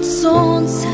взойдет солнце,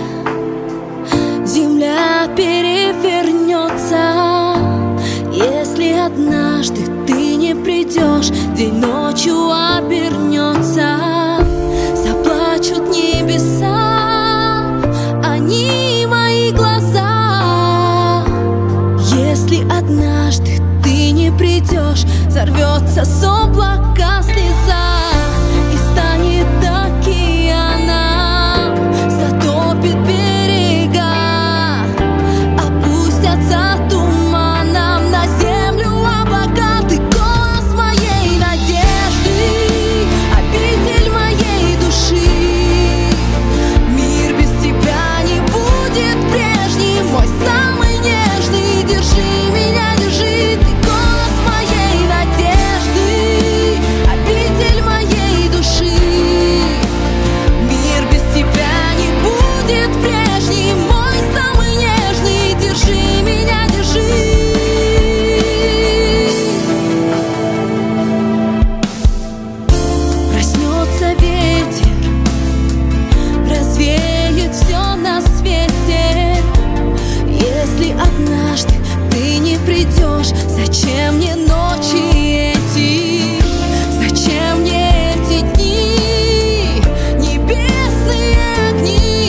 земля перевернется. Если однажды ты не придешь, день ночью обернется. Заплачут небеса, они мои глаза. Если однажды ты не придешь, взорвется с облака слеза и станет океаном, затопит берега, опустятся туманом на землю облака. Ты голос моей надежды, обитель моей души. Мир без тебя не будет прежним, мой самый нежный. Держи меня, держи. Ты голос моей надежды, обитель моей души. Мир без тебя не будет прежним, мой самый нежный. Держи меня, держи. Проснется ветер, развеет все на свете. Если однажды ты не придешь, зачем мне ночи эти? Зачем мне эти дни, небесные огни?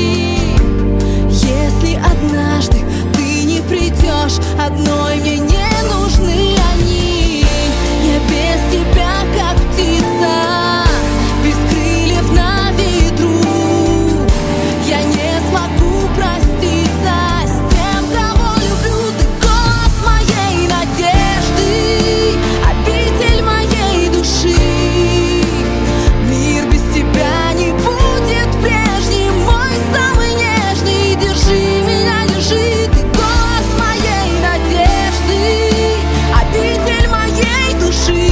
Если однажды ты не придешь, одной мне не нужны они. Я без тебя как птица, без крыльев на ветру. Я не смогу проститься с тем, кого люблю. Ты голос моей надежды, обитель моей души. Мир без тебя не будет прежним, мой самый нежный. Держи меня, держи. Ты голос моей надежды, обитель моей души.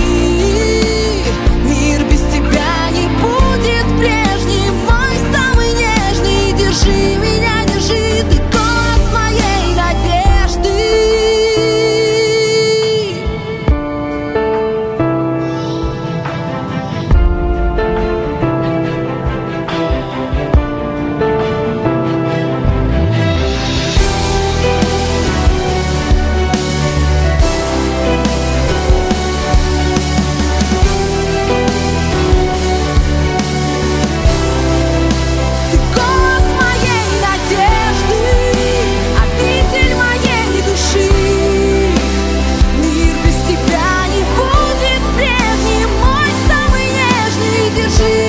Мир без тебя не будет прежним, мой самый нежный. Держи меня, держи. Ты голос моей надежды. Ты голос моей надежды, обитель моей души. Мир без тебя не будет прежним, мой самый нежный. Держи